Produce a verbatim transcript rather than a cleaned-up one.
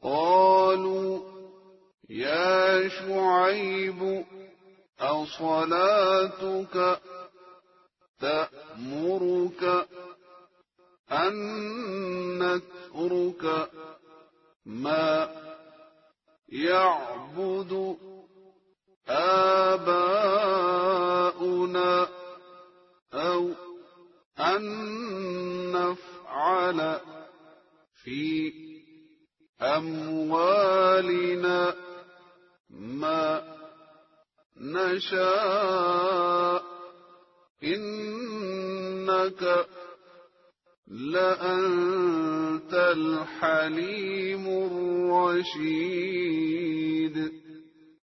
قالوا يا شعيب أصلاتك تأمرك أن نترك ما يعبد آباؤنا أو أن نفعل في أموالنا ما نشاء إنك لأنت الحليم الرشيد